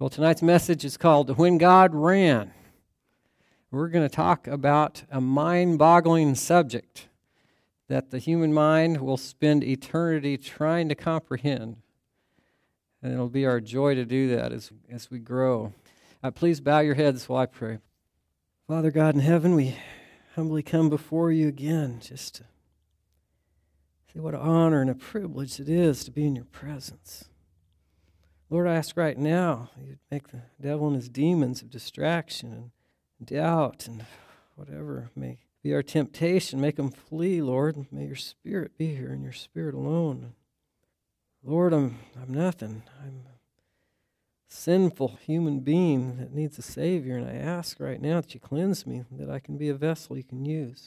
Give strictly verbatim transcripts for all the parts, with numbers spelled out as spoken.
Well, tonight's message is called When God Ran. We're going to talk about a mind-boggling subject that the human mind will spend eternity trying to comprehend. And it'll be our joy to do that as, as we grow. Uh, please bow your heads while I pray. Father God in heaven, we humbly come before you again just to say what an honor and a privilege it is to be in your presence. Lord, I ask right now you'd make the devil and his demons of distraction and doubt and whatever may be our temptation, make them flee, Lord. May your Spirit be here and your Spirit alone. Lord, I'm I'm nothing. I'm a sinful human being that needs a Savior, and I ask right now that you cleanse me, that I can be a vessel you can use.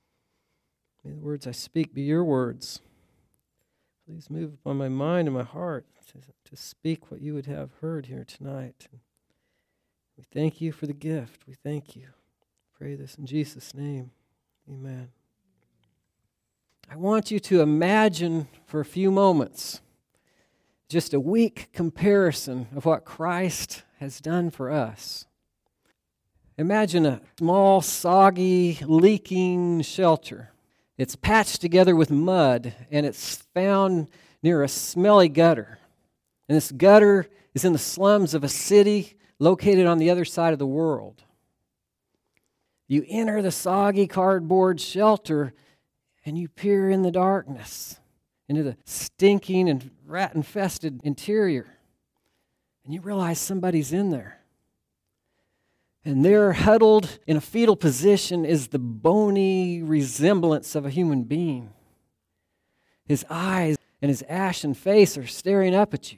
May the words I speak be your words. Please move upon my mind and my heart to, to speak what you would have heard here tonight. We thank you for the gift. We thank you. Pray this in Jesus' name. Amen. I want you to imagine for a few moments just a weak comparison of what Christ has done for us. Imagine a small, soggy, leaking shelter. It's patched together with mud, and it's found near a smelly gutter. And this gutter is in the slums of a city located on the other side of the world. You enter the soggy cardboard shelter, and you peer in the darkness into the stinking and rat-infested interior. And you realize somebody's in there. And there, huddled in a fetal position, is the bony resemblance of a human being. His eyes and his ashen face are staring up at you.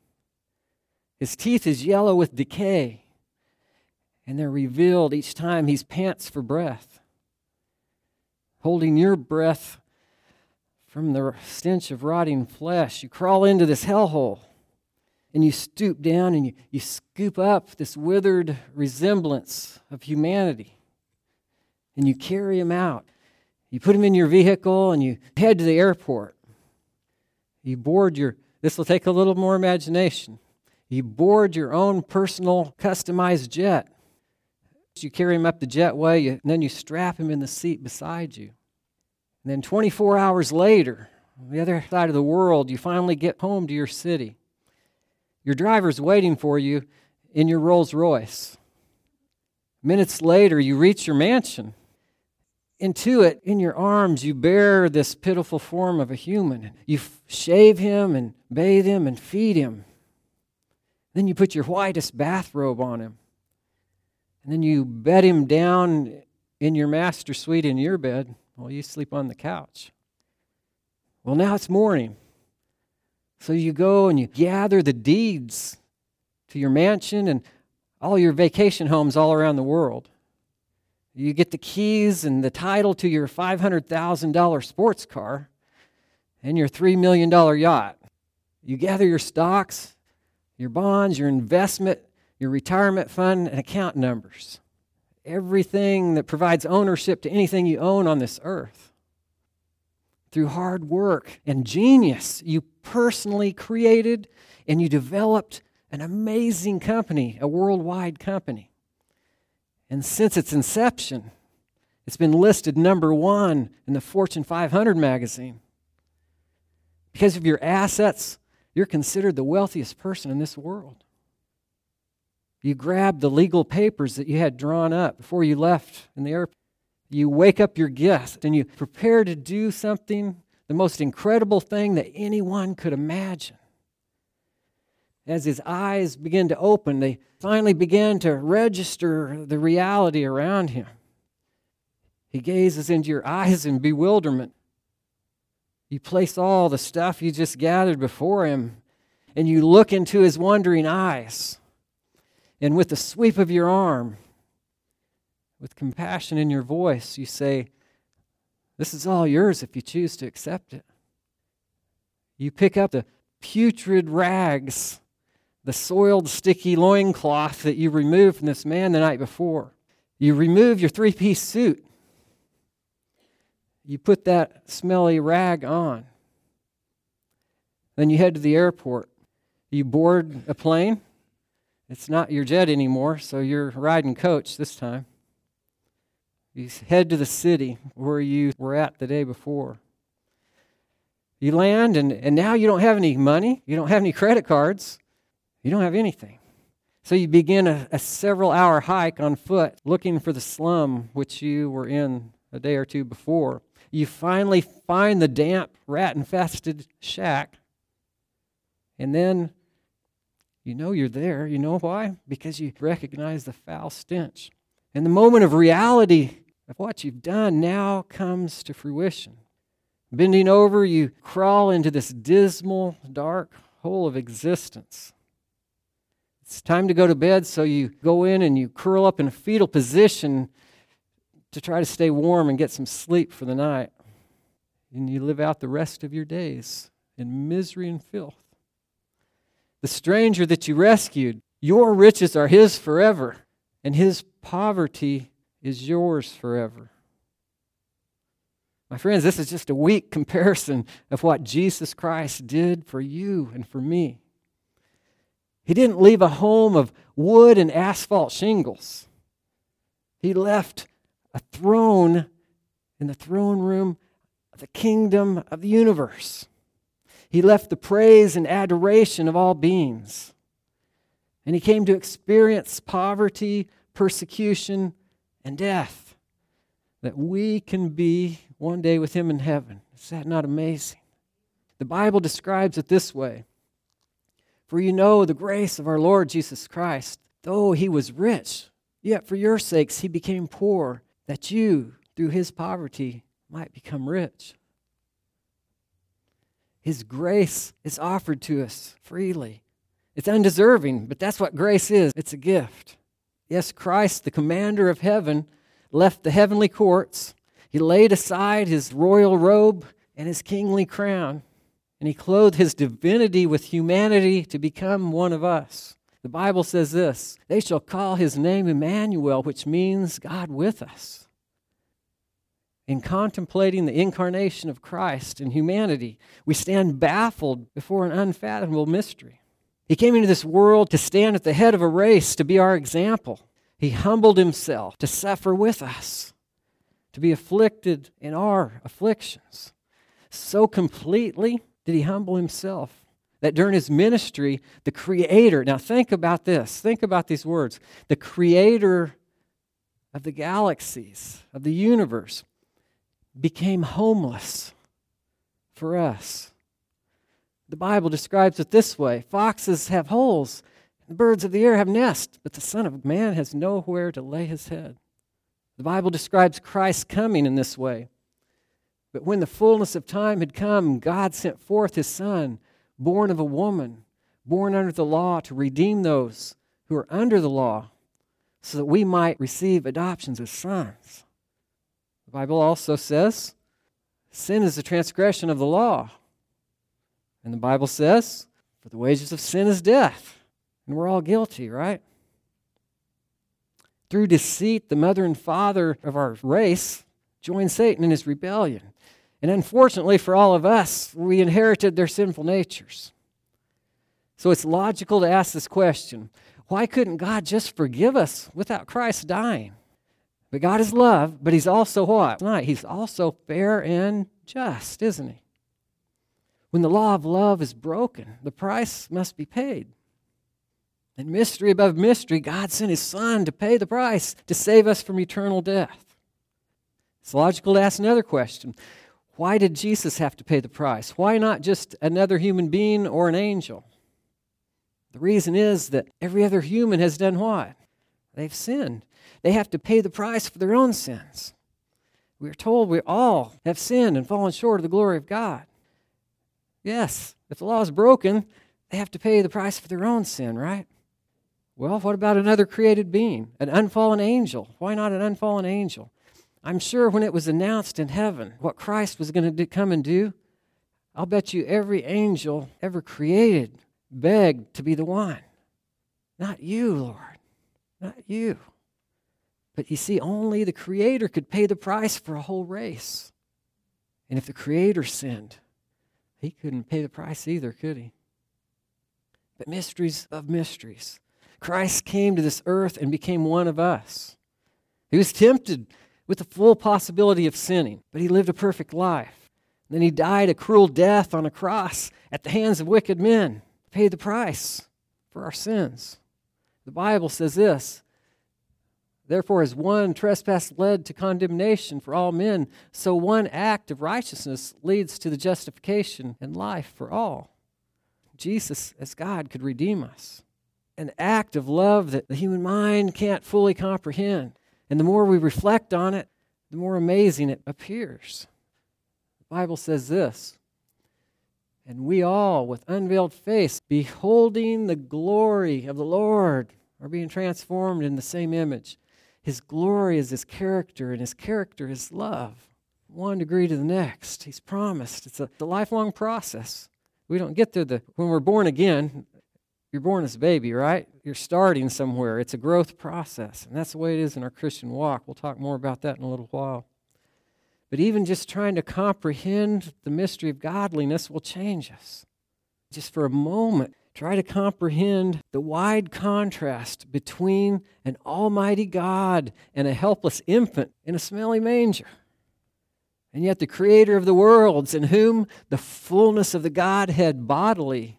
His teeth is yellow with decay, and they're revealed each time he pants for breath, holding your breath from the stench of rotting flesh. You crawl into this hellhole, and you stoop down and you, you scoop up this withered resemblance of humanity. And you carry him out. You put him in your vehicle and you head to the airport. You board your, this will take a little more imagination. You board your own personal customized jet. You carry him up the jetway, you, and then you strap him in the seat beside you. And then twenty-four hours later, on the other side of the world, you finally get home to your city. Your driver's waiting for you in your Rolls Royce. Minutes later, you reach your mansion. Into it, in your arms, you bear this pitiful form of a human. You shave him and bathe him and feed him. Then you put your whitest bathrobe on him. And then you bed him down in your master suite in your bed while you sleep on the couch. Well, now it's morning. So you go and you gather the deeds to your mansion and all your vacation homes all around the world. You get the keys and the title to your five hundred thousand dollars sports car and your three million dollars yacht. You gather your stocks, your bonds, your investment, your retirement fund, and account numbers. Everything that provides ownership to anything you own on this earth. Through hard work and genius, you personally created and you developed an amazing company, a worldwide company. And since its inception, it's been listed number one in the Fortune five hundred magazine. Because of your assets, you're considered the wealthiest person in this world. You grabbed the legal papers that you had drawn up before you left in the airport. You wake up your guest and you prepare to do something, the most incredible thing that anyone could imagine. As his eyes begin to open, they finally begin to register the reality around him. He gazes into your eyes in bewilderment. You place all the stuff you just gathered before him, and you look into his wondering eyes. And with the sweep of your arm, with compassion in your voice, you say, "This is all yours if you choose to accept it." You pick up the putrid rags, the soiled, sticky loincloth that you removed from this man the night before. You remove your three-piece suit. You put that smelly rag on. Then you head to the airport. You board a plane, It's not your jet anymore, so you're riding coach this time. You head to the city where you were at the day before. You land, and, and now you don't have any money. You don't have any credit cards. You don't have anything. So you begin a, a several-hour hike on foot looking for the slum which you were in a day or two before. You finally find the damp, rat-infested shack. And then you know you're there. You know why? Because you recognize the foul stench. And the moment of reality of what you've done now comes to fruition. Bending over, you crawl into this dismal, dark hole of existence. It's time to go to bed, so you go in and you curl up in a fetal position to try to stay warm and get some sleep for the night. And you live out the rest of your days in misery and filth. The stranger that you rescued, your riches are his forever, and his poverty is yours forever. My friends, this is just a weak comparison of what Jesus Christ did for you and for me. He didn't leave a home of wood and asphalt shingles. He left a throne in the throne room of the kingdom of the universe. He left the praise and adoration of all beings. And he came to experience poverty, persecution, and death, that we can be one day with him in heaven. Is that not amazing? The Bible describes it this way. For you know the grace of our Lord Jesus Christ, though he was rich, yet for your sakes he became poor, that you, through his poverty, might become rich. His grace is offered to us freely. It's undeserving, but that's what grace is. It's a gift. Yes, Christ, the commander of heaven, left the heavenly courts. He laid aside his royal robe and his kingly crown, and he clothed his divinity with humanity to become one of us. The Bible says this, they shall call his name Emmanuel, which means God with us. In contemplating the incarnation of Christ in humanity, we stand baffled before an unfathomable mystery. He came into this world to stand at the head of a race, to be our example. He humbled himself to suffer with us, to be afflicted in our afflictions. So completely did he humble himself that during his ministry, the Creator, now think about this, think about these words, the Creator of the galaxies, of the universe, became homeless for us. The Bible describes it this way, foxes have holes, the birds of the air have nests, but the Son of Man has nowhere to lay his head. The Bible describes Christ's coming in this way. But when the fullness of time had come, God sent forth his Son, born of a woman, born under the law, to redeem those who are under the law, so that we might receive adoptions as sons. The Bible also says, sin is the transgression of the law. And the Bible says, for the wages of sin is death. And we're all guilty, right? Through deceit, the mother and father of our race joined Satan in his rebellion. And unfortunately for all of us, we inherited their sinful natures. So it's logical to ask this question, why couldn't God just forgive us without Christ dying? But God is love, but he's also what? He's also fair and just, isn't he? When the law of love is broken, the price must be paid. And mystery above mystery, God sent his Son to pay the price to save us from eternal death. It's logical to ask another question. Why did Jesus have to pay the price? Why not just another human being or an angel? The reason is that every other human has done what? They've sinned. They have to pay the price for their own sins. We are told we all have sinned and fallen short of the glory of God. Yes, if the law is broken, they have to pay the price for their own sin, right? Well, what about another created being, an unfallen angel? Why not an unfallen angel? I'm sure when it was announced in heaven what Christ was going to come and do, I'll bet you every angel ever created begged to be the one. Not you, Lord. Not you. But you see, only the Creator could pay the price for a whole race. And if the Creator sinned, he couldn't pay the price either, could he? But mysteries of mysteries. Christ came to this earth and became one of us. He was tempted with the full possibility of sinning, but he lived a perfect life. And then he died a cruel death on a cross at the hands of wicked men, paid the price for our sins. The Bible says this, therefore, as one trespass led to condemnation for all men, so one act of righteousness leads to the justification and life for all. Jesus, as God, could redeem us. An act of love that the human mind can't fully comprehend. And the more we reflect on it, the more amazing it appears. The Bible says this, and we all, with unveiled face, beholding the glory of the Lord, are being transformed in the same image. His glory is His character, and His character is love. One degree to the next. He's promised. It's a, it's a lifelong process. We don't get there the when we're born again. You're born as a baby, right? You're starting somewhere. It's a growth process, and that's the way it is in our Christian walk. We'll talk more about that in a little while. But even just trying to comprehend the mystery of godliness will change us. Just for a moment, try to comprehend the wide contrast between an almighty God and a helpless infant in a smelly manger. And yet the creator of the worlds, in whom the fullness of the Godhead bodily,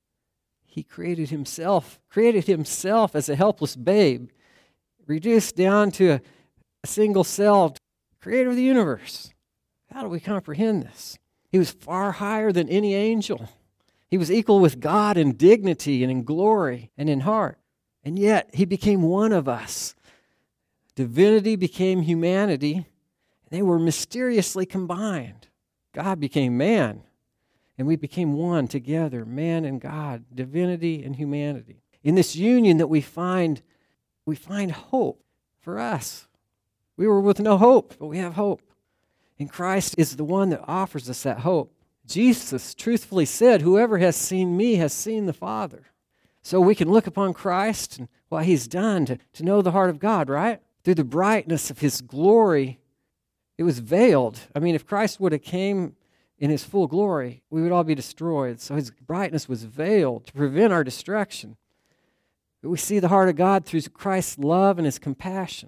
He created himself, created himself as a helpless babe, reduced down to a, a single cell, creator of the universe. How do we comprehend this? He was far higher than any angel. He was equal with God in dignity and in glory and in heart. And yet he became one of us. Divinity became humanity, and they were mysteriously combined. God became man. And we became one together, man and God, divinity and humanity. In this union that we find, we find hope for us. We were with no hope, but we have hope. And Christ is the one that offers us that hope. Jesus truthfully said, whoever has seen me has seen the Father. So we can look upon Christ and what He's done to, to know the heart of God, right? Through the brightness of His glory, it was veiled. I mean, if Christ would have came in His full glory, we would all be destroyed. So His brightness was veiled to prevent our destruction. But we see the heart of God through Christ's love and His compassion.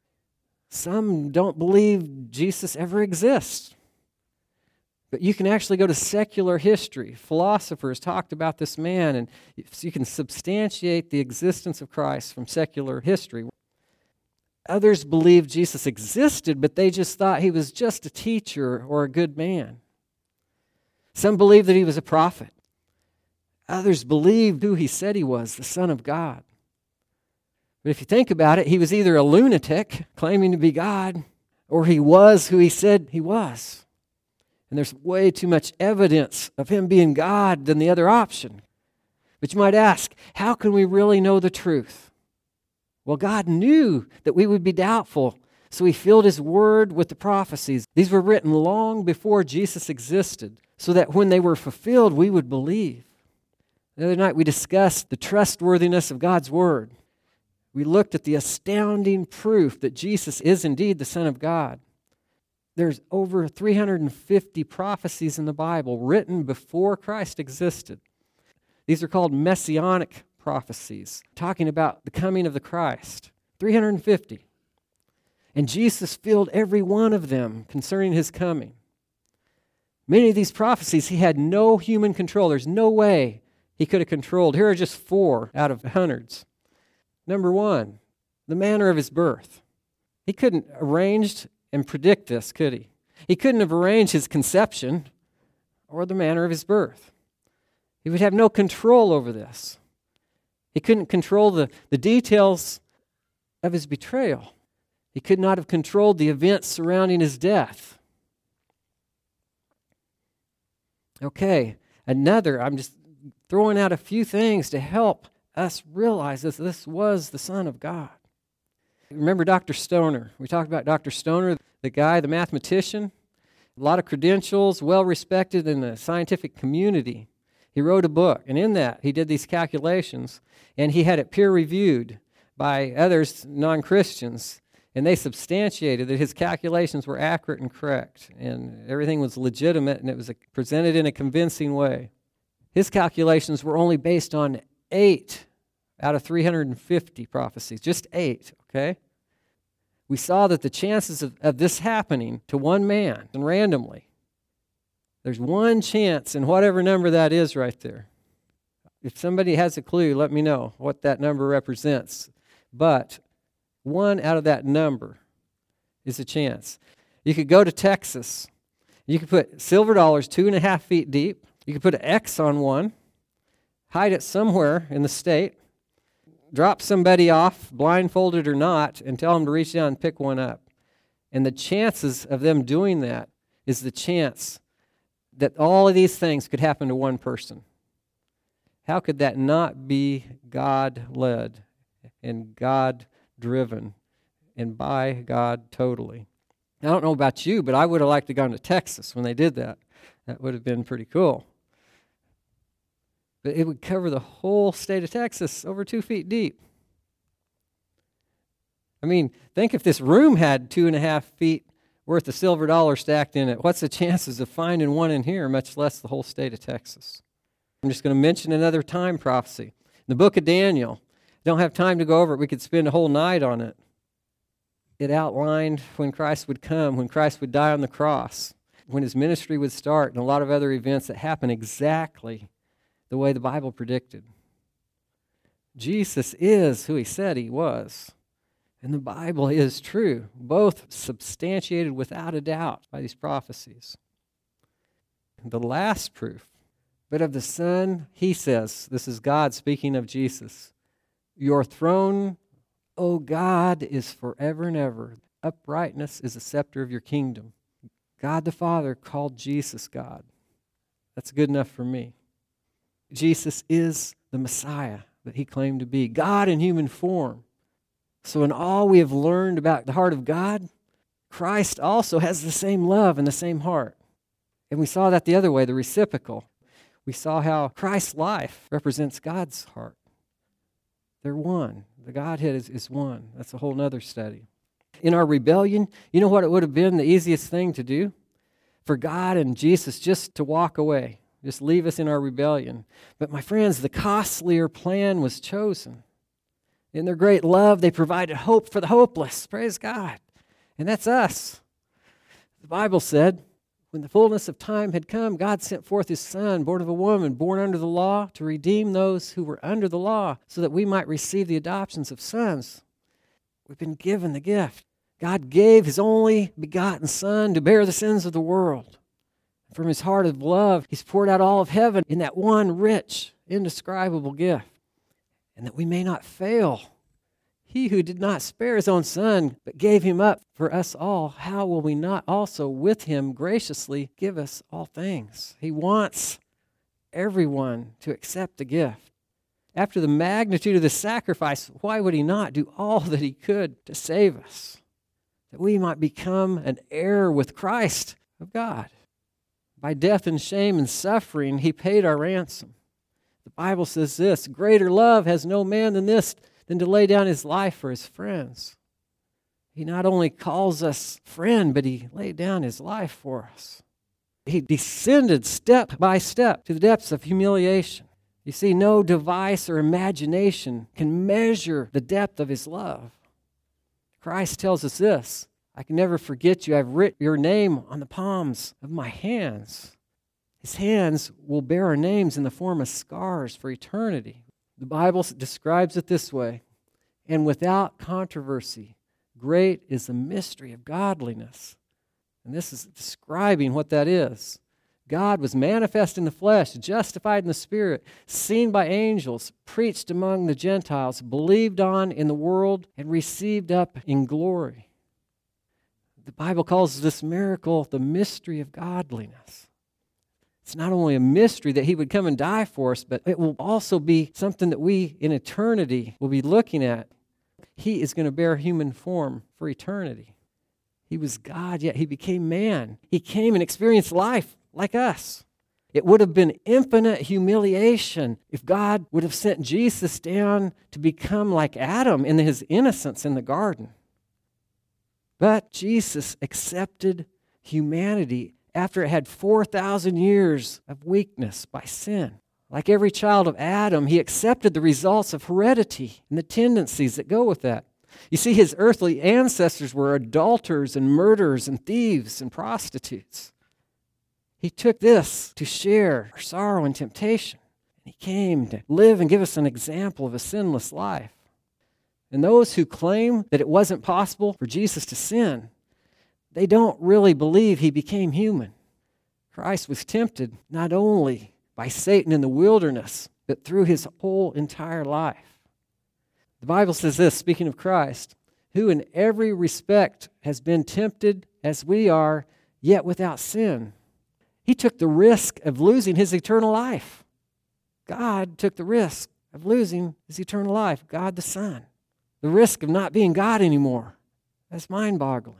Some don't believe Jesus ever exists. But you can actually go to secular history. Philosophers talked about this man, and you can substantiate the existence of Christ from secular history. Others believed Jesus existed, but they just thought He was just a teacher or a good man. Some believed that He was a prophet. Others believed who He said He was, the Son of God. But if you think about it, He was either a lunatic claiming to be God, or He was who He said He was. And there's way too much evidence of Him being God than the other option. But you might ask, how can we really know the truth? Well, God knew that we would be doubtful, so He filled His word with the prophecies. These were written long before Jesus existed, so that when they were fulfilled, we would believe. The other night we discussed the trustworthiness of God's word. We looked at the astounding proof that Jesus is indeed the Son of God. There's over three hundred fifty prophecies in the Bible written before Christ existed. These are called messianic prophecies, talking about the coming of the Christ. three hundred fifty. And Jesus filled every one of them concerning His coming. Many of these prophecies, He had no human control. There's no way He could have controlled. Here are just four out of hundreds. Number one, the manner of His birth. He couldn't arrange and predict this, could He? He couldn't have arranged His conception or the manner of His birth. He would have no control over this. He couldn't control the, the details of His betrayal. He could not have controlled the events surrounding His death. Okay, another, I'm just throwing out a few things to help us realize that this was the Son of God. Remember Doctor Stoner? We talked about Doctor Stoner, the guy, the mathematician. A lot of credentials, well respected in the scientific community. He wrote a book, and in that he did these calculations, and he had it peer-reviewed by others, non-Christians, and they substantiated that his calculations were accurate and correct, and everything was legitimate, and it was presented in a convincing way. His calculations were only based on eight out of three hundred fifty prophecies, just eight, okay? We saw that the chances of, of this happening to one man and randomly, there's one chance in whatever number that is right there. If somebody has a clue, let me know what that number represents. But one out of that number is a chance. You could go to Texas. You could put silver dollars two and a half feet deep. You could put an X on one, hide it somewhere in the state, drop somebody off, blindfolded or not, and tell them to reach down and pick one up. And the chances of them doing that is the chance that all of these things could happen to one person. How could that not be God-led and God-driven and by God totally? I don't know about you, but I would have liked to go to Texas when they did that. That would have been pretty cool. But it would cover the whole state of Texas over two feet deep. I mean, think if this room had two and a half feet worth of silver dollars stacked in it. What's the chances of finding one in here, much less the whole state of Texas? I'm just going to mention another time prophecy. In the book of Daniel, don't have time to go over it. We could spend a whole night on it. It outlined when Christ would come, when Christ would die on the cross, when his ministry would start, and a lot of other events that happen exactly the way the Bible predicted. Jesus is who he said he was. And the Bible is true, both substantiated without a doubt by these prophecies. The last proof, but of the Son, he says, this is God speaking of Jesus, your throne, O God, is forever and ever. Uprightness is the scepter of your kingdom. God the Father called Jesus God. That's good enough for me. Jesus is the Messiah that he claimed to be, God in human form. So in all we have learned about the heart of God, Christ also has the same love and the same heart. And we saw that the other way, the reciprocal. We saw how Christ's life represents God's heart. They're one. The Godhead is, is one. That's a whole other study. In our rebellion, you know what it would have been the easiest thing to do? For God and Jesus just to walk away, just leave us in our rebellion. But my friends, the costlier plan was chosen. In their great love, they provided hope for the hopeless. Praise God. And that's us. The Bible said, when the fullness of time had come, God sent forth his Son, born of a woman, born under the law, to redeem those who were under the law, so that we might receive the adoptions of sons. We've been given the gift. God gave his only begotten Son to bear the sins of the world. From his heart of love, he's poured out all of heaven in that one rich, indescribable gift. And that we may not fail. He who did not spare his own Son, but gave him up for us all, how will we not also with him graciously give us all things? He wants everyone to accept the gift. After the magnitude of the sacrifice, why would he not do all that he could to save us? That we might become an heir with Christ of God. By death and shame and suffering, he paid our ransom. The Bible says this, greater love has no man than this, than to lay down his life for his friends. He not only calls us friend, but he laid down his life for us. He descended step by step to the depths of humiliation. You see, no device or imagination can measure the depth of his love. Christ tells us this, I can never forget you. I've written your name on the palms of my hands. His hands will bear our names in the form of scars for eternity. The Bible describes it this way, and without controversy, great is the mystery of godliness. And this is describing what that is. God was manifest in the flesh, justified in the Spirit, seen by angels, preached among the Gentiles, believed on in the world, and received up in glory. The Bible calls this miracle the mystery of godliness. It's not only a mystery that he would come and die for us, but it will also be something that we in eternity will be looking at. He is going to bear human form for eternity. He was God, yet he became man. He came and experienced life like us. It would have been infinite humiliation if God would have sent Jesus down to become like Adam in his innocence in the garden. But Jesus accepted humanity after it had four thousand years of weakness by sin. Like every child of Adam, he accepted the results of heredity and the tendencies that go with that. You see, his earthly ancestors were adulterers and murderers and thieves and prostitutes. He took this to share our sorrow and temptation. He came to live and give us an example of a sinless life. And those who claim that it wasn't possible for Jesus to sin, they don't really believe he became human. Christ was tempted not only by Satan in the wilderness, but through his whole entire life. The Bible says this, speaking of Christ, who in every respect has been tempted as we are, yet without sin. He took the risk of losing his eternal life. God took the risk of losing his eternal life, God the Son. The risk of not being God anymore. That's mind-boggling.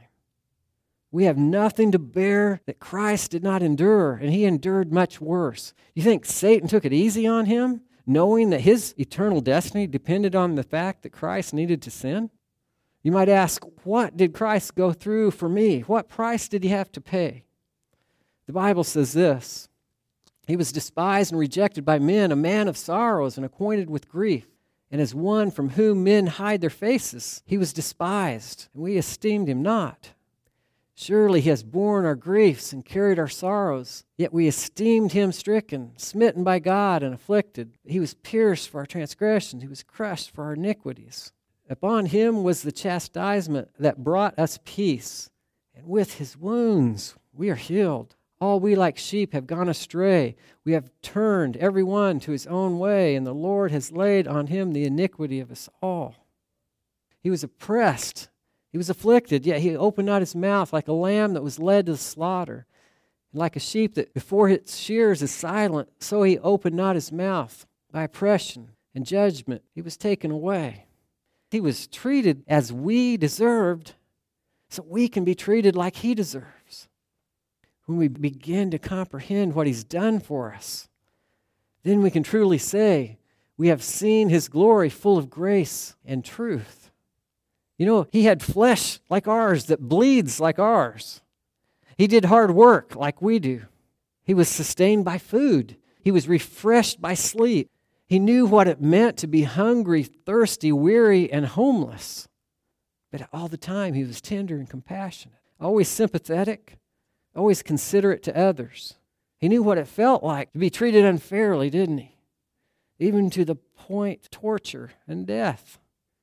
We have nothing to bear that Christ did not endure, and he endured much worse. You think Satan took it easy on him, knowing that his eternal destiny depended on the fact that Christ needed to sin? You might ask, what did Christ go through for me? What price did he have to pay? The Bible says this, he was despised and rejected by men, a man of sorrows and acquainted with grief. And as one from whom men hide their faces, he was despised, and we esteemed him not. Surely he has borne our griefs and carried our sorrows, yet we esteemed him stricken, smitten by God, and afflicted. He was pierced for our transgressions, he was crushed for our iniquities. Upon him was the chastisement that brought us peace, and with his wounds we are healed. All we like sheep have gone astray. We have turned every one to his own way, and the Lord has laid on him the iniquity of us all. He was oppressed. He was afflicted, yet he opened not his mouth, like a lamb that was led to the slaughter. And like a sheep that before its shears is silent, so he opened not his mouth. By oppression and judgment he was taken away. He was treated as we deserved, so we can be treated like he deserves. When we begin to comprehend what he's done for us, then we can truly say, we have seen his glory full of grace and truth. You know, he had flesh like ours that bleeds like ours. He did hard work like we do. He was sustained by food. He was refreshed by sleep. He knew what it meant to be hungry, thirsty, weary, and homeless. But all the time, he was tender and compassionate, always sympathetic, always considerate to others. He knew what it felt like to be treated unfairly, didn't he? Even to the point of torture and death.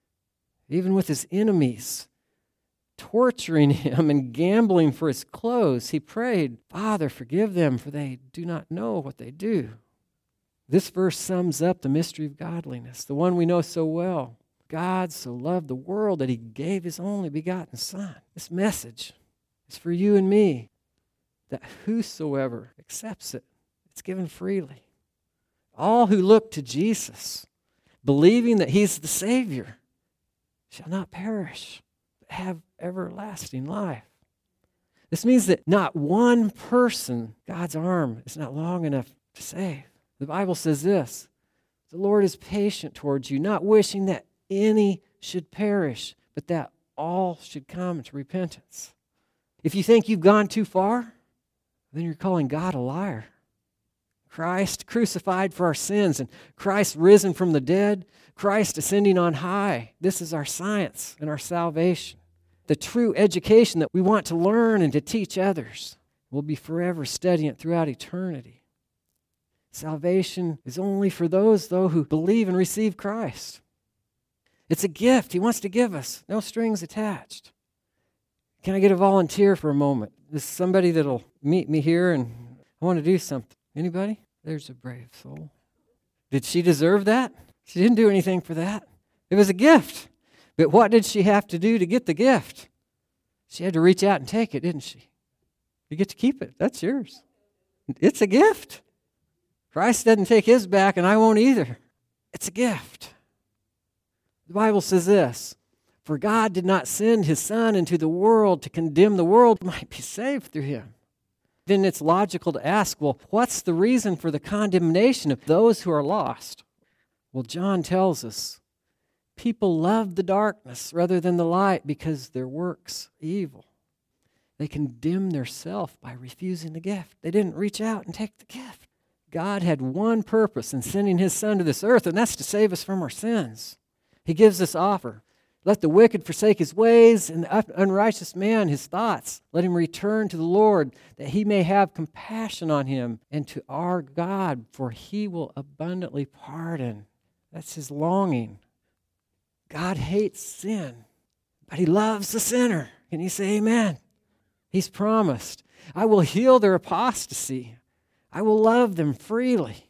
Even with his enemies torturing him and gambling for his clothes, he prayed, Father, forgive them, for they do not know what they do. This verse sums up the mystery of godliness, the one we know so well. God so loved the world that he gave his only begotten Son. This message is for you and me, that whosoever accepts it, it's given freely. All who look to Jesus, believing that he's the Savior, shall not perish, but have everlasting life. This means that not one person, God's arm is not long enough to save. The Bible says this, the Lord is patient towards you, not wishing that any should perish, but that all should come to repentance. If you think you've gone too far, then you're calling God a liar. Christ crucified for our sins, and Christ risen from the dead, Christ ascending on high. This is our science and our salvation. The true education that we want to learn and to teach others. We'll be forever studying it throughout eternity. Salvation is only for those, though, who believe and receive Christ. It's a gift he wants to give us, no strings attached. Can I get a volunteer for a moment? This is somebody that'll meet me here and I want to do something. Anybody? There's a brave soul. Did she deserve that? She didn't do anything for that. It was a gift. But what did she have to do to get the gift? She had to reach out and take it, didn't she? You get to keep it. That's yours. It's a gift. Christ doesn't take his back and I won't either. It's a gift. The Bible says this, for God did not send his Son into the world to condemn the world, might be saved through him. Then it's logical to ask, well, what's the reason for the condemnation of those who are lost? Well, John tells us, people love the darkness rather than the light because their works are evil. They condemn themselves by refusing the gift. They didn't reach out and take the gift. God had one purpose in sending his Son to this earth, and that's to save us from our sins. He gives this offer. Let the wicked forsake his ways, and the unrighteous man his thoughts. Let him return to the Lord, that he may have compassion on him, and to our God, for he will abundantly pardon. That's his longing. God hates sin, but he loves the sinner. Can you say amen? He's promised, I will heal their apostasy. I will love them freely.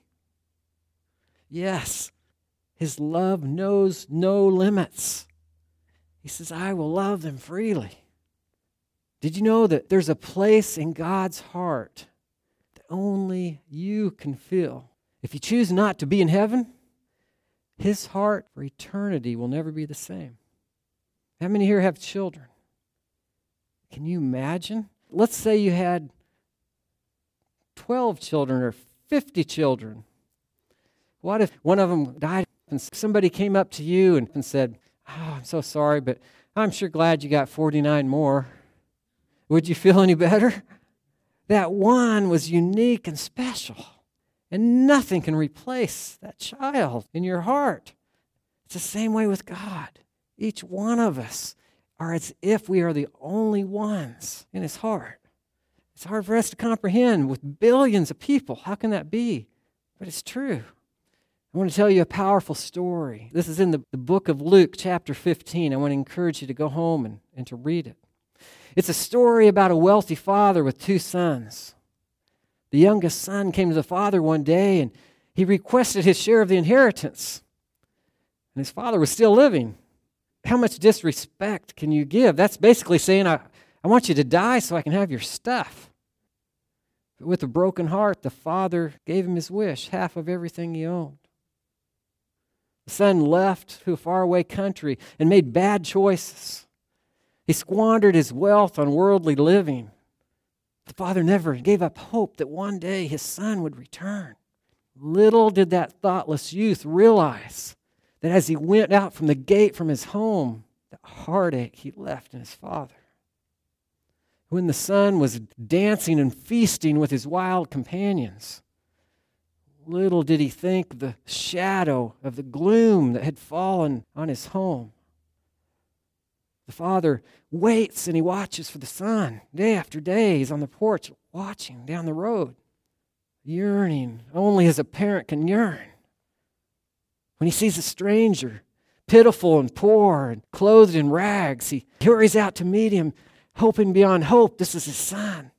Yes, his love knows no limits. He says, I will love them freely. Did you know that there's a place in God's heart that only you can fill? If you choose not to be in heaven, his heart for eternity will never be the same. How many here have children? Can you imagine? Let's say you had twelve children or fifty children. What if one of them died and somebody came up to you and, and said, oh, I'm so sorry, but I'm sure glad you got forty-nine more. Would you feel any better? That one was unique and special, and nothing can replace that child in your heart. It's the same way with God. Each one of us are as if we are the only ones in his heart. It's hard for us to comprehend with billions of people. How can that be? But it's true. I want to tell you a powerful story. This is in the, the book of Luke, chapter fifteen. I want to encourage you to go home and, and to read it. It's a story about a wealthy father with two sons. The youngest son came to the father one day and he requested his share of the inheritance. And his father was still living. How much disrespect can you give? That's basically saying, I, I want you to die so I can have your stuff. But with a broken heart, the father gave him his wish, half of everything he owned. The son left to a faraway country and made bad choices. He squandered his wealth on worldly living. The father never gave up hope that one day his son would return. Little did that thoughtless youth realize that as he went out from the gate from his home, the heartache he left in his father. When the son was dancing and feasting with his wild companions, little did he think of the shadow of the gloom that had fallen on his home. The father waits and he watches for the son. Day after day, he's on the porch watching down the road, yearning only as a parent can yearn. When he sees a stranger, pitiful and poor and clothed in rags, he hurries out to meet him, hoping beyond hope this is his son.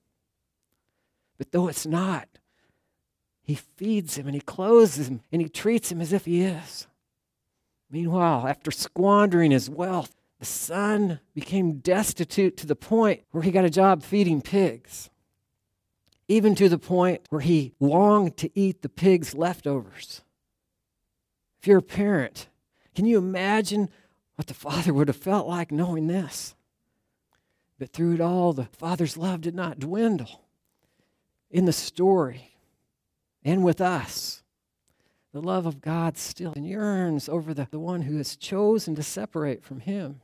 But though it's not, he feeds him and he clothes him and he treats him as if he is. Meanwhile, after squandering his wealth, the son became destitute to the point where he got a job feeding pigs, even to the point where he longed to eat the pigs' leftovers. If you're a parent, can you imagine what the father would have felt like knowing this? But through it all, the father's love did not dwindle. In the story and with us, the love of God still yearns over the, the one who has chosen to separate from him.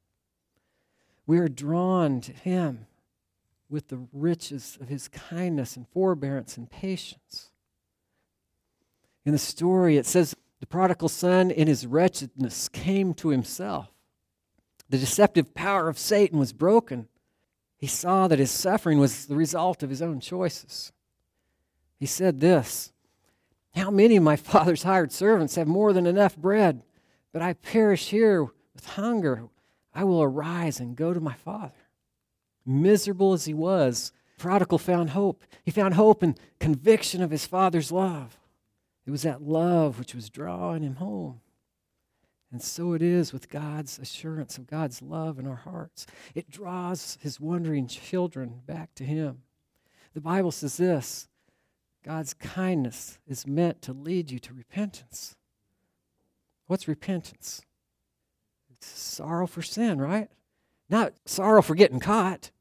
We are drawn to him with the riches of his kindness and forbearance and patience. In the story, it says, the prodigal son in his wretchedness came to himself. The deceptive power of Satan was broken. He saw that his suffering was the result of his own choices. He said this, how many of my father's hired servants have more than enough bread, but I perish here with hunger. I will arise and go to my father. Miserable as he was, prodigal found hope. He found hope in conviction of his father's love. It was that love which was drawing him home. And so it is with God's assurance of God's love in our hearts. It draws his wandering children back to him. The Bible says this, God's kindness is meant to lead you to repentance. What's repentance? It's sorrow for sin, right? Not sorrow for getting caught.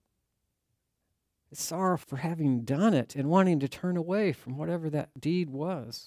It's sorrow for having done it and wanting to turn away from whatever that deed was.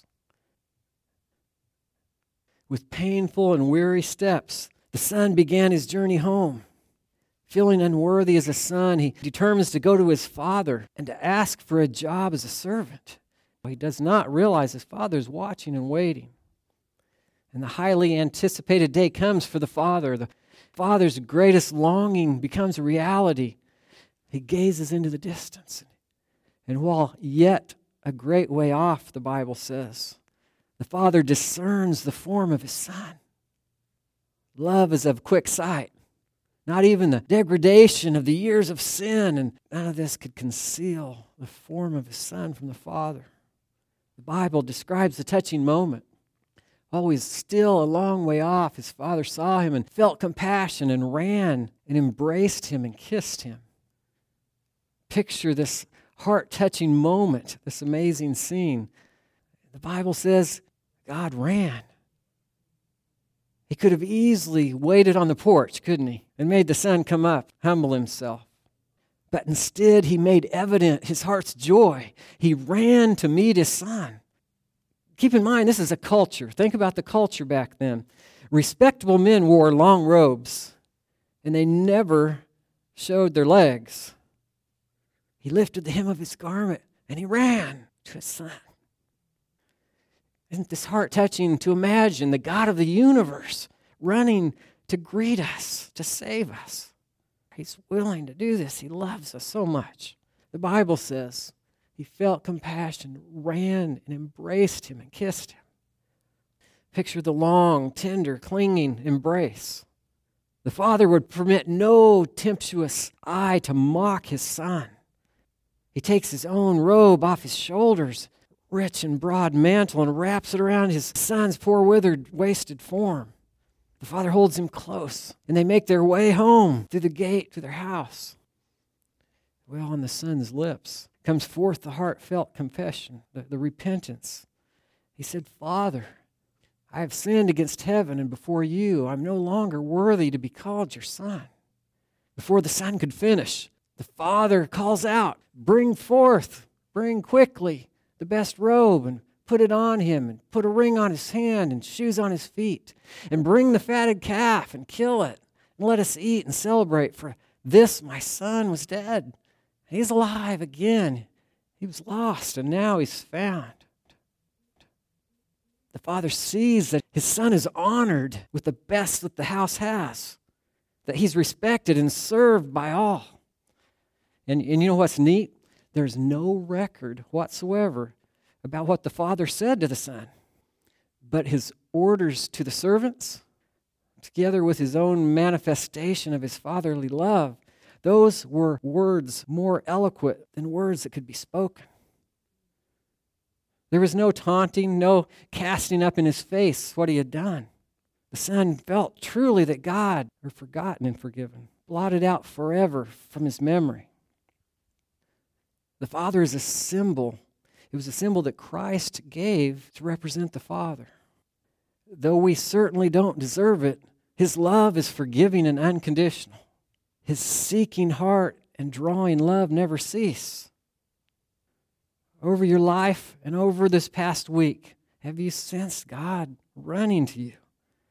With painful and weary steps, the son began his journey home. Feeling unworthy as a son, he determines to go to his father and to ask for a job as a servant. He does not realize his Father is watching and waiting. And the highly anticipated day comes for the Father. The Father's greatest longing becomes a reality. He gazes into the distance. And while yet a great way off, the Bible says, the Father discerns the form of His Son. Love is of quick sight. Not even the degradation of the years of sin, and none of this could conceal the form of His Son from the Father. The Bible describes the touching moment. While he was still a long way off, his Father saw him and felt compassion and ran and embraced him and kissed him. Picture this heart-touching moment, this amazing scene. The Bible says God ran. He could have easily waited on the porch, couldn't he? And made the Son come up, humble himself. But instead, he made evident his heart's joy. He ran to meet his Son. Keep in mind, this is a culture. Think about the culture back then. Respectable men wore long robes, and they never showed their legs. He lifted the hem of his garment, and he ran to his Son. Isn't this heart-touching to imagine the God of the universe running to greet us, to save us? He's willing to do this. He loves us so much. The Bible says he felt compassion, ran and embraced him and kissed him. Picture the long, tender, clinging embrace. The Father would permit no tempestuous eye to mock his Son. He takes his own robe off his shoulders, rich and broad mantle, and wraps it around his Son's poor withered, wasted form. The Father holds him close, and they make their way home through the gate to their house. Well, on the Son's lips comes forth the heartfelt confession, the, the repentance. He said, Father, I have sinned against heaven and before you. I'm no longer worthy to be called your Son. Before the Son could finish, the Father calls out, bring forth, bring quickly the best robe and put it on him, and put a ring on his hand and shoes on his feet, and bring the fatted calf and kill it, and let us eat and celebrate, for this my Son was dead. He's alive again. He was lost, and now he's found. The Father sees that his Son is honored with the best that the house has, that he's respected and served by all. And, and you know what's neat? There's no record whatsoever about what the Father said to the Son. But his orders to the servants, together with his own manifestation of his fatherly love, those were words more eloquent than words that could be spoken. There was no taunting, no casting up in his face what he had done. The Son felt truly that God were forgotten and forgiven, blotted out forever from his memory. The Father is a symbol. It was a symbol that Christ gave to represent the Father. Though we certainly don't deserve it, his love is forgiving and unconditional. His seeking heart and drawing love never cease. Over your life and over this past week, have you sensed God running to you?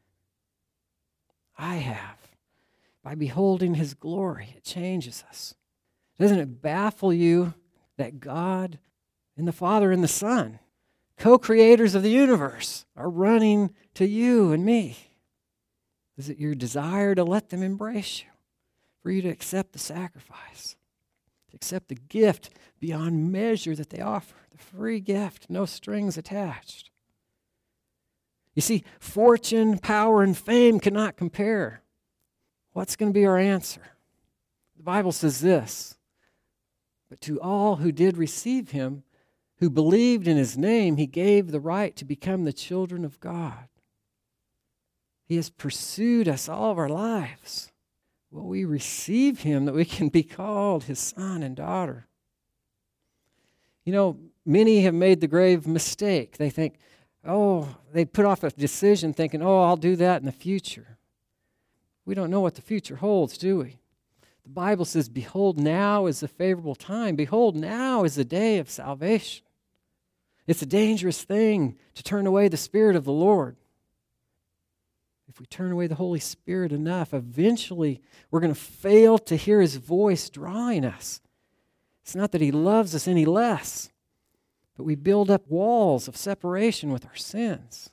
I have. By beholding his glory, it changes us. Doesn't it baffle you that God and the Father and the Son, co-creators of the universe, are running to you and me? Is it your desire to let them embrace you, for you to accept the sacrifice, to accept the gift beyond measure that they offer, the free gift, no strings attached? You see, fortune, power, and fame cannot compare. What's going to be our answer? The Bible says this, but to all who did receive him, who believed in his name, he gave the right to become the children of God. He has pursued us all of our lives. Will we receive him that we can be called his son and daughter? You know, many have made the grave mistake. They think, oh, they put off a decision thinking, oh, I'll do that in the future. We don't know what the future holds, do we? The Bible says, behold, now is the favorable time. Behold, now is the day of salvation. It's a dangerous thing to turn away the Spirit of the Lord. If we turn away the Holy Spirit enough, eventually we're going to fail to hear his voice drawing us. It's not that he loves us any less, But we build up walls of separation with our sins.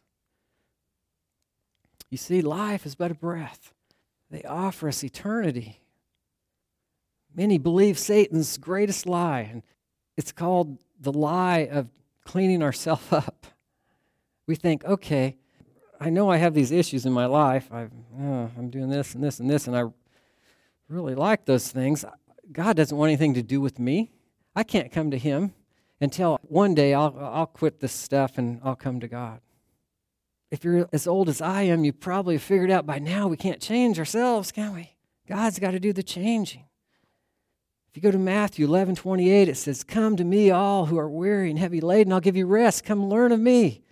You see, life is but a breath. They offer us eternity. Many believe Satan's greatest lie, and it's called the lie of cleaning ourselves up. We think, okay, I know I have these issues in my life. I've, oh, I'm doing this and this and this, and I really like those things. God doesn't want anything to do with me. I can't come to Him until one day I'll, I'll quit this stuff and I'll come to God. If you're as old as I am, you probably figured out by now we can't change ourselves, can we? God's got to do the changing. If you go to Matthew eleven twenty-eight, it says, "Come to me, all who are weary and heavy laden, I'll give you rest. Come learn of me.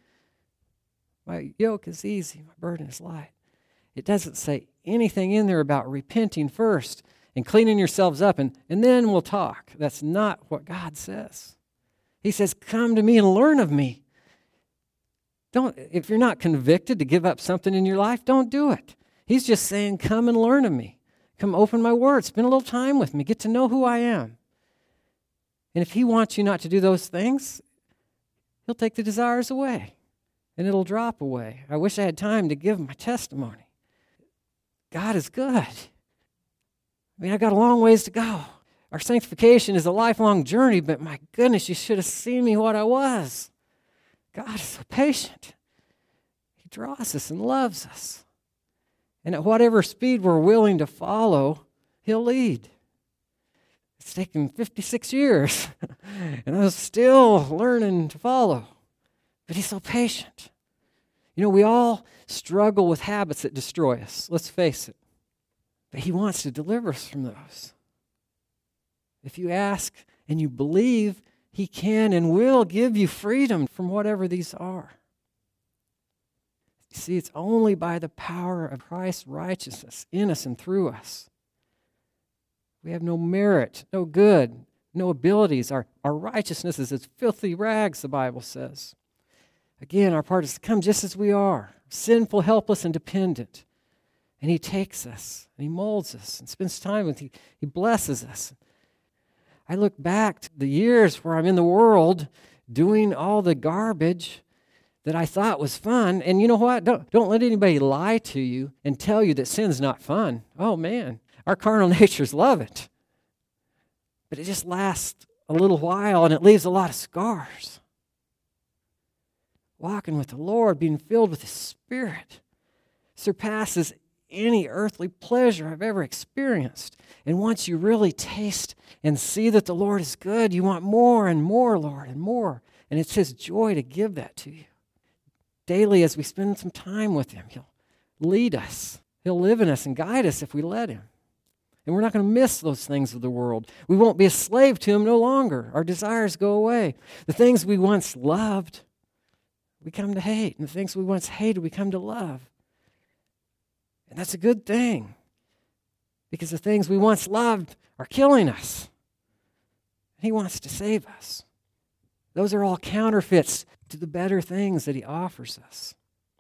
My yoke is easy, my burden is light." It doesn't say anything in there about repenting first and cleaning yourselves up, and, and then we'll talk. That's not what God says. He says, "Come to me and learn of me." Don't, if you're not convicted to give up something in your life, don't do it. He's just saying, come and learn of me. Come open my word. Spend a little time with me. Get to know who I am. And if He wants you not to do those things, He'll take the desires away, and it'll drop away. I wish I had time to give my testimony. God is good. I mean, I've got a long ways to go. Our sanctification is a lifelong journey, but my goodness, you should have seen me what I was. God is so patient. He draws us and loves us. And at whatever speed we're willing to follow, He'll lead. It's taken fifty-six years, and I was still learning to follow. But He's so patient. You know, we all struggle with habits that destroy us. Let's face it. But He wants to deliver us from those. If you ask and you believe, He can and will give you freedom from whatever these are. You see, it's only by the power of Christ's righteousness in us and through us. We have no merit, no good, no abilities. Our, our righteousness is as filthy rags, the Bible says. Again, our part is to come just as we are, sinful, helpless, and dependent. And He takes us, and He molds us, and spends time with us. He, he blesses us. I look back to the years where I'm in the world doing all the garbage that I thought was fun. And you know what? Don't, don't let anybody lie to you and tell you that sin's not fun. Oh, man, our carnal natures love it. But it just lasts a little while, and it leaves a lot of scars. Walking with the Lord, being filled with His Spirit, surpasses any earthly pleasure I've ever experienced. And once you really taste and see that the Lord is good, you want more and more, Lord, and more. And it's His joy to give that to you. Daily, as we spend some time with Him, He'll lead us. He'll live in us and guide us if we let Him. And we're not going to miss those things of the world. We won't be a slave to Him no longer. Our desires go away. The things we once loved, we come to hate. And the things we once hated, we come to love. And that's a good thing, because the things we once loved are killing us. He wants to save us. Those are all counterfeits to the better things that He offers us.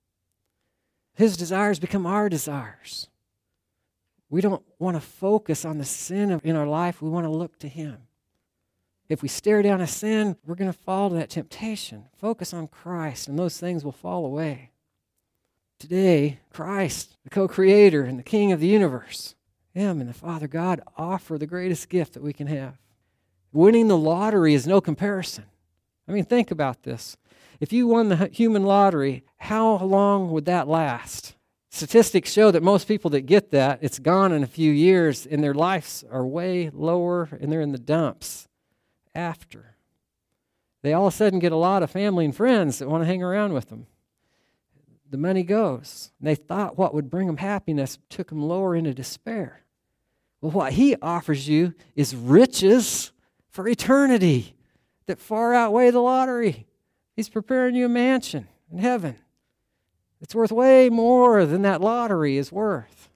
His desires become our desires. We don't want to focus on the sin in our life. We want to look to Him. If we stare down a sin, we're going to fall to that temptation. Focus on Christ, and those things will fall away. Today, Christ, the co-creator and the King of the universe, Him and the Father God offer the greatest gift that we can have. Winning the lottery is no comparison. I mean, think about this. If you won the human lottery, how long would that last? Statistics show that most people that get that, it's gone in a few years, and their lives are way lower, and they're in the dumps after. They all of a sudden get a lot of family and friends that want to hang around with them. The money goes. They thought what would bring them happiness took them lower into despair. Well, what He offers you is riches for eternity that far outweigh the lottery. He's preparing you a mansion in heaven. It's worth way more than that lottery is worth.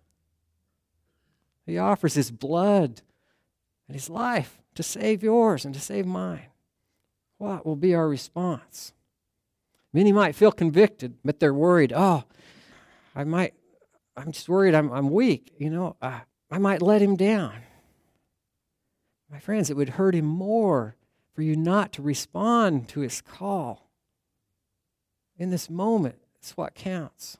He offers His blood and His life to save yours and to save mine. What will be our response? Many might feel convicted, but they're worried. Oh, I might, I'm just worried I'm, I'm weak. You know, uh, I might let Him down. My friends, it would hurt Him more for you not to respond to his call. In this moment, it's what counts.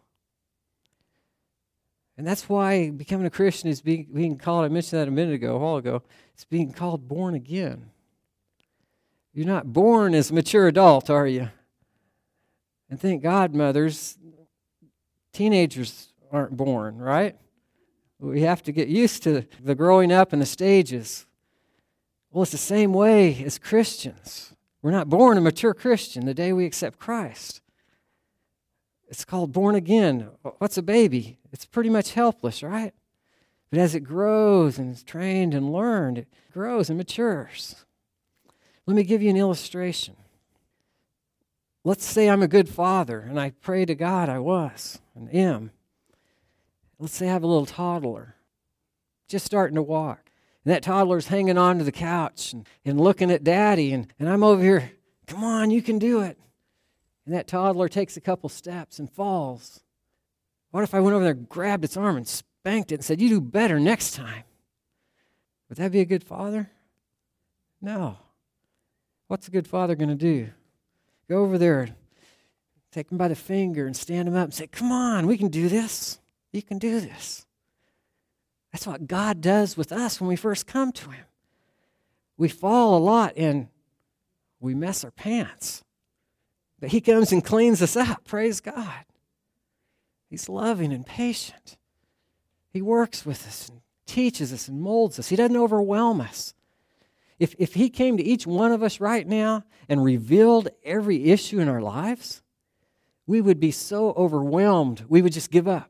And that's why becoming a Christian is being, being called, I mentioned that a minute ago, a while ago, it's being called born again. You're not born as a mature adult, are you? And thank God, mothers, teenagers aren't born, right? We have to get used to the growing up and the stages. Well, it's the same way as Christians. We're not born a mature Christian the day we accept Christ. It's called born again. What's a baby? It's pretty much helpless, right? But as it grows and is trained and learned, it grows and matures. Let me give you an illustration. Let's say I'm a good father, and I pray to God I was and am. Let's say I have a little toddler, just starting to walk. And that toddler's hanging on to the couch and, and looking at Daddy, and, and I'm over here, come on, you can do it. And that toddler takes a couple steps and falls. What if I went over there, grabbed its arm and spanked it and said, you do better next time? Would that be a good father? No. What's a good father going to do? Go over there, take him by the finger and stand him up and say, come on, we can do this. You can do this. That's what God does with us when we first come to him. We fall a lot and we mess our pants. But he comes and cleans us up. Praise God. He's loving and patient. He works with us and teaches us and molds us. He doesn't overwhelm us. If, if he came to each one of us right now and revealed every issue in our lives, we would be so overwhelmed, we would just give up.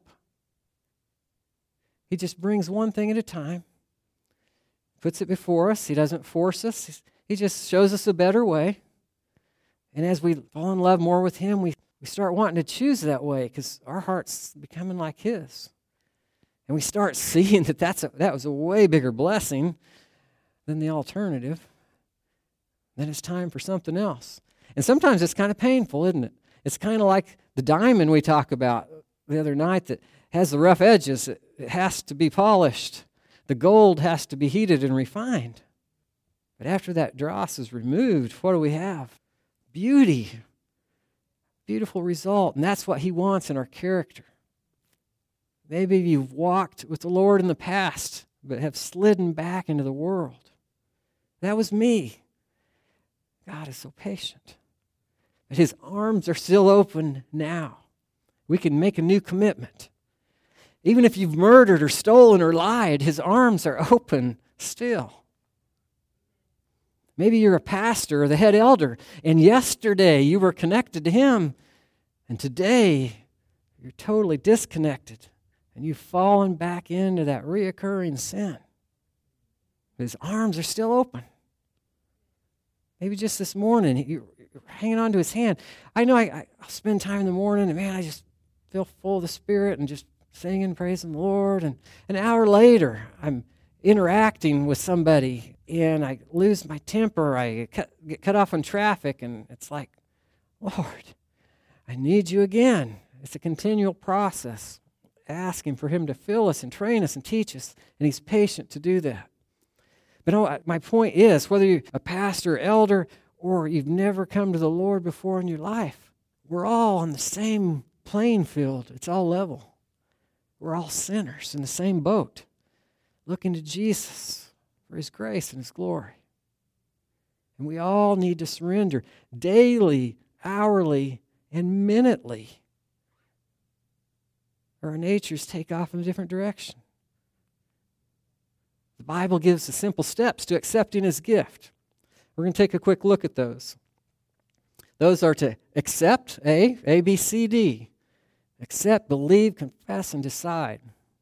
He just brings one thing at a time, puts it before us. He doesn't force us. He just shows us a better way. And as we fall in love more with him, we, we start wanting to choose that way because our heart's becoming like his. And we start seeing that that's a, that was a way bigger blessing than the alternative. Then it's time for something else. And sometimes it's kind of painful, isn't it? It's kind of like the diamond we talked about the other night that has the rough edges. It, it has to be polished. The gold has to be heated and refined. But after that dross is removed, what do we have? Beauty. Beautiful result. And that's what he wants in our character. Maybe you've walked with the Lord in the past, but have slidden back into the world. That was me. God is so patient. But his arms are still open now. We can make a new commitment. Even if you've murdered or stolen or lied, his arms are open still. Maybe you're a pastor or the head elder, and yesterday you were connected to him, and today you're totally disconnected, and you've fallen back into that reoccurring sin. His arms are still open. Maybe just this morning, you're hanging on to his hand. I know I, I'll spend time in the morning, and man, I just feel full of the Spirit and just singing, praising the Lord, and an hour later, I'm interacting with somebody, and I lose my temper, I cut, get cut off on traffic, and it's like, Lord, I need you again. It's a continual process, asking for him to fill us and train us and teach us, and he's patient to do that. But no, my point is, whether you're a pastor, elder, or you've never come to the Lord before in your life, we're all on the same playing field. It's all level. We're all sinners in the same boat, looking to Jesus for his grace and his glory. And we all need to surrender daily, hourly, and minutely, or our natures take off in a different direction. The Bible gives the simple steps to accepting his gift. We're going to take a quick look at those. Those are to accept, A, A, B, C, D. Accept, believe, confess, and decide.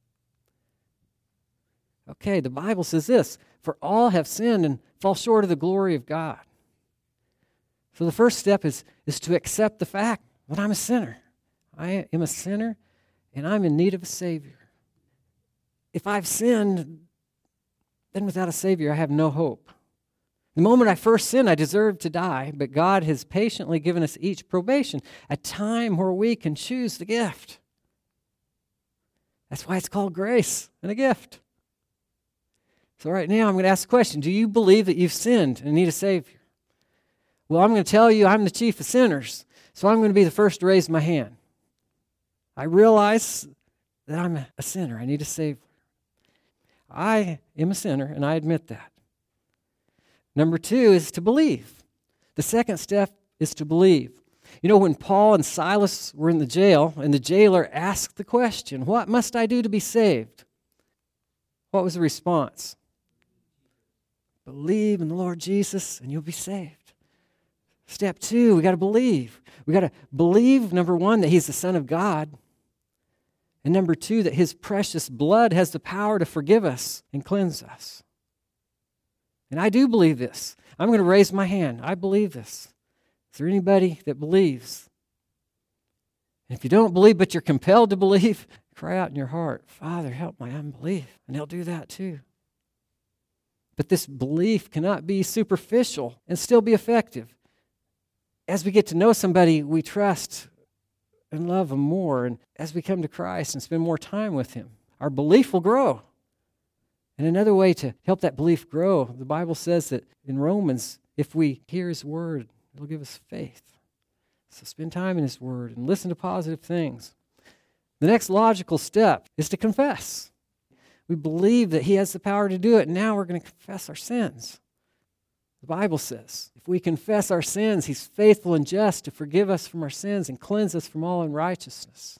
Okay, the Bible says this, for all have sinned and fall short of the glory of God. So the first step is, is to accept the fact that I'm a sinner. I am a sinner, and I'm in need of a Savior. If I've sinned, then without a Savior, I have no hope. The moment I first sinned, I deserved to die, but God has patiently given us each probation, a time where we can choose the gift. That's why it's called grace and a gift. So right now, I'm going to ask the question, do you believe that you've sinned and need a Savior? Well, I'm going to tell you I'm the chief of sinners, so I'm going to be the first to raise my hand. I realize that I'm a sinner. I need a Savior. I am a sinner, and I admit that. Number two is to believe. The second step is to believe. You know, when Paul and Silas were in the jail, and the jailer asked the question, "What must I do to be saved?" What was the response? Believe in the Lord Jesus, and you'll be saved. Step two, we got to believe. We got to believe, number one, that He's the Son of God. And number two, that His precious blood has the power to forgive us and cleanse us. And I do believe this. I'm going to raise my hand. I believe this. Is there anybody that believes? And if you don't believe, but you're compelled to believe, cry out in your heart, "Father, help my unbelief." And He'll do that too. But this belief cannot be superficial and still be effective. As we get to know somebody, we trust and love them more. And as we come to Christ and spend more time with Him, our belief will grow. And another way to help that belief grow, the Bible says that in Romans, if we hear His word, it'll give us faith. So spend time in His word and listen to positive things. The next logical step is to confess. We believe that He has the power to do it, and now we're going to confess our sins. The Bible says, if we confess our sins, He's faithful and just to forgive us from our sins and cleanse us from all unrighteousness.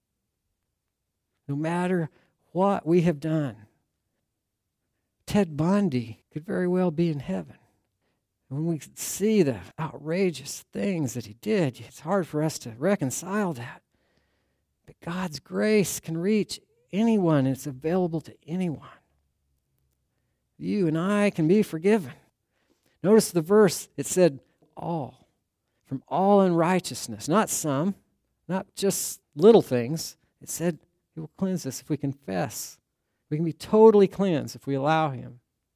No matter what we have done, Ted Bundy could very well be in heaven. And when we see the outrageous things that he did, it's hard for us to reconcile that. But God's grace can reach anyone, and it's available to anyone. You and I can be forgiven. Notice the verse, it said all, from all unrighteousness, not some, not just little things. It said He will cleanse us if we confess. We can be totally cleansed if we allow Him.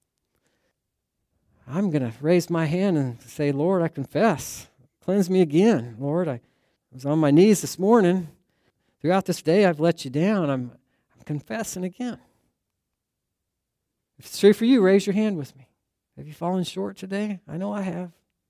I'm going to raise my hand and say, "Lord, I confess. Cleanse me again. Lord, I was on my knees this morning. Throughout this day, I've let You down. I'm, I'm confessing again." If it's true for you, raise your hand with me. Have you fallen short today? I know I have.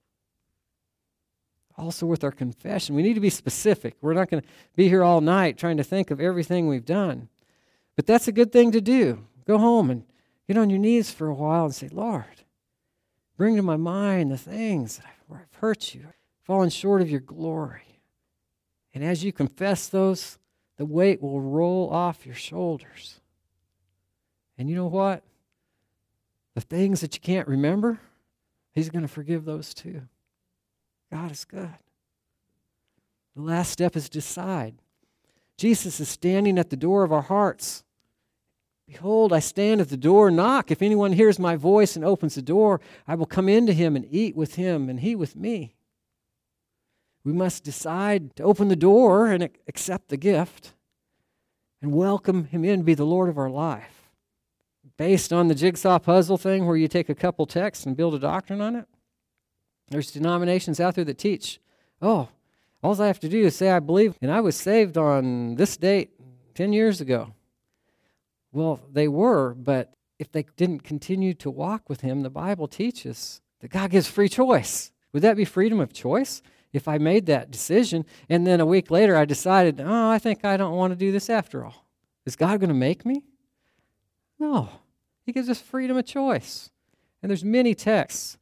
Also with our confession, we need to be specific. We're not going to be here all night trying to think of everything we've done. But that's a good thing to do. Go home and get on your knees for a while and say, "Lord, bring to my mind the things that I've, where I've hurt You, fallen short of Your glory." And as you confess those, the weight will roll off your shoulders. And you know what? The things that you can't remember, He's going to forgive those too. God is good. The last step is decide. Jesus is standing at the door of our hearts. "Behold, I stand at the door and knock. If anyone hears my voice and opens the door, I will come into him and eat with him and he with me." We must decide to open the door and accept the gift and welcome Him in to be the Lord of our life. Based on the jigsaw puzzle thing where you take a couple texts and build a doctrine on it, there's denominations out there that teach, oh, all I have to do is say I believe, and I was saved on this date ten years ago. Well, they were, but if they didn't continue to walk with Him, the Bible teaches that God gives free choice. Would that be freedom of choice? If I made that decision, and then a week later I decided, oh, I think I don't want to do this after all. Is God going to make me? No. He gives us freedom of choice. And there's many texts.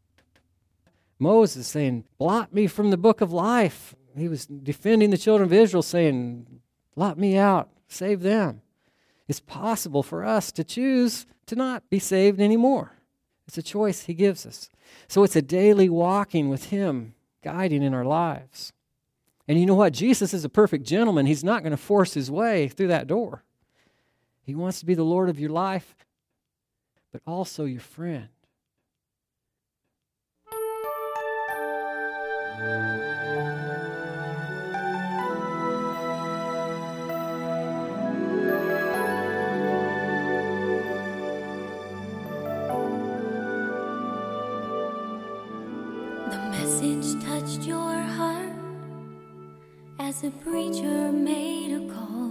Moses saying, "Blot me from the book of life." He was defending the children of Israel saying, "Blot me out, save them." It's possible for us to choose to not be saved anymore. It's a choice He gives us. So it's a daily walking with Him, guiding in our lives. And you know what? Jesus is a perfect gentleman. He's not going to force His way through that door. He wants to be the Lord of your life, but also your friend. The message touched your heart as a preacher made a call.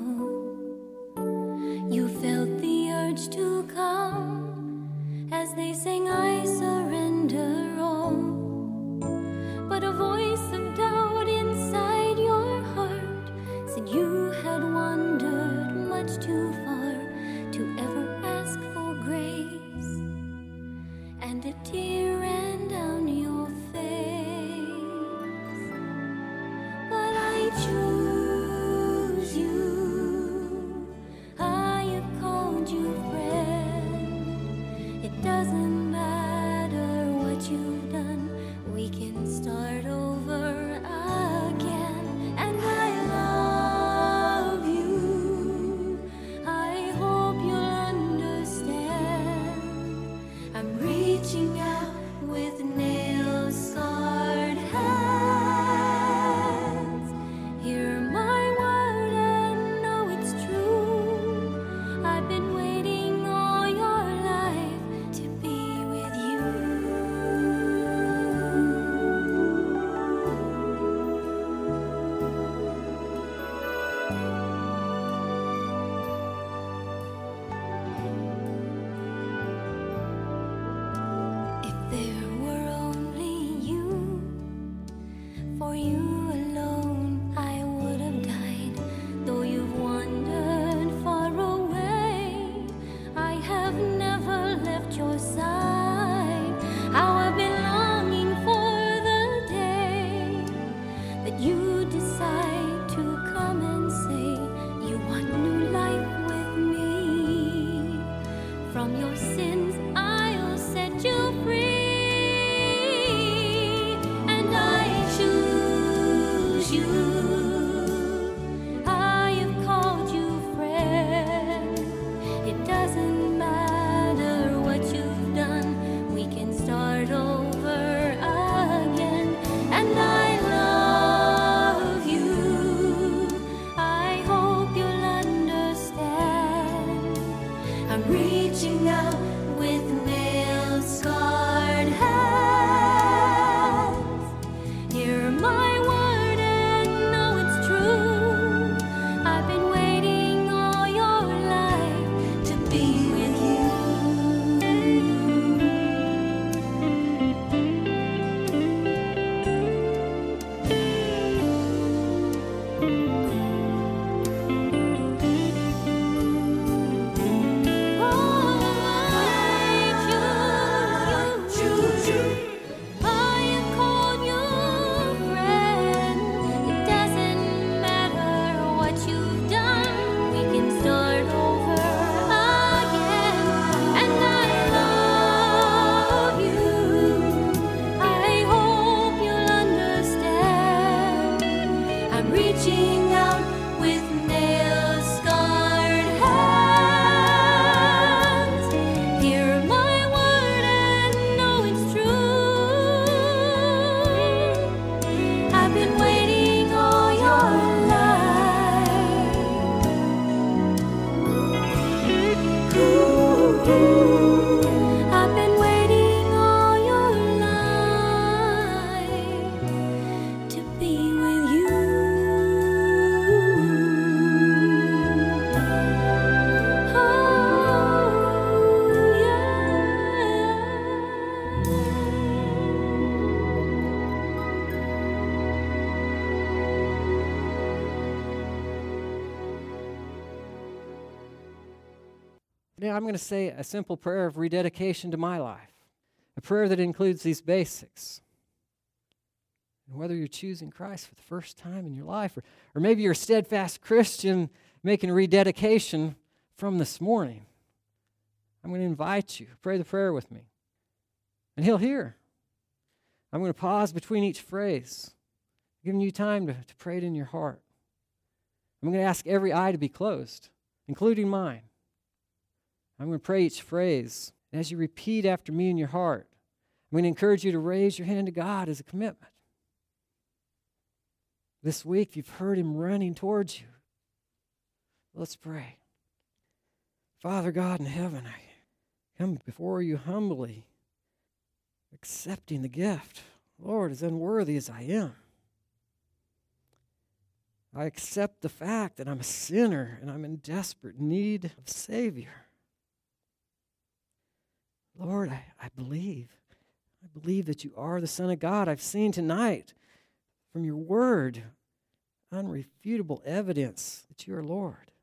You felt the urge to come as they sang, "I surrender all." From your sins I'll set you free, and I choose you. I have called you friend. It doesn't matter what you've done, we can start over again. And I love you. I hope you'll understand. I'm reaching out with nail-scarred hands. Hear my word and know it's true. I've been waiting all your life to be with you. Reaching out with nail-scarred hands. Hear my word and know it's true. I've been waiting all your life. Ooh, I've been waiting all your life to be with you. Now I'm going to say a simple prayer of rededication to my life, a prayer that includes these basics. And whether you're choosing Christ for the first time in your life, or, or maybe you're a steadfast Christian making a rededication from this morning, I'm going to invite you, pray the prayer with me, and He'll hear. I'm going to pause between each phrase, giving you time to, to pray it in your heart. I'm going to ask every eye to be closed, including mine. I'm going to pray each phrase. And as you repeat after me in your heart, I'm going to encourage you to raise your hand to God as a commitment. This week, you've heard Him running towards you. Let's pray. Father God in heaven, I come before you humbly, accepting the gift. Lord, as unworthy as I am, I accept the fact that I'm a sinner and I'm in desperate need of a Savior. Lord, I, I believe. I believe that you are the Son of God. I've seen tonight from your word unrefutable evidence that you are Lord.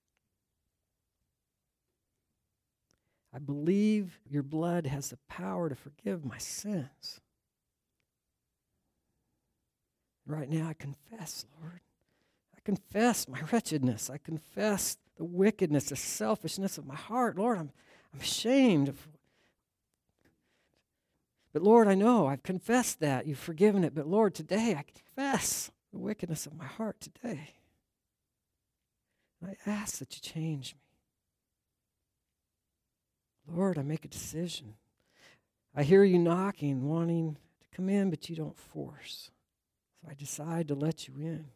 I believe your blood has the power to forgive my sins. Right now I confess, Lord. I confess my wretchedness. I confess the wickedness, the selfishness of my heart. Lord, I'm, I'm ashamed of. But Lord, I know I've confessed that. You've forgiven it. But Lord, today I confess the wickedness of my heart today. And I ask that you change me. Lord, I make a decision. I hear you knocking, wanting to come in, but you don't force. So I decide to let you in.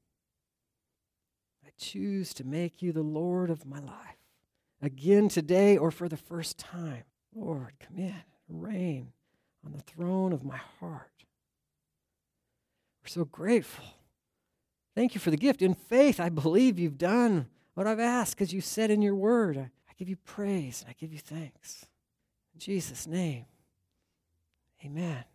I choose to make you the Lord of my life. Again today or for the first time. Lord, come in, reign on the throne of my heart. We're so grateful. Thank you for the gift. In faith, I believe you've done what I've asked because you said in your word. I, I give you praise and I give you thanks. In Jesus' name, amen.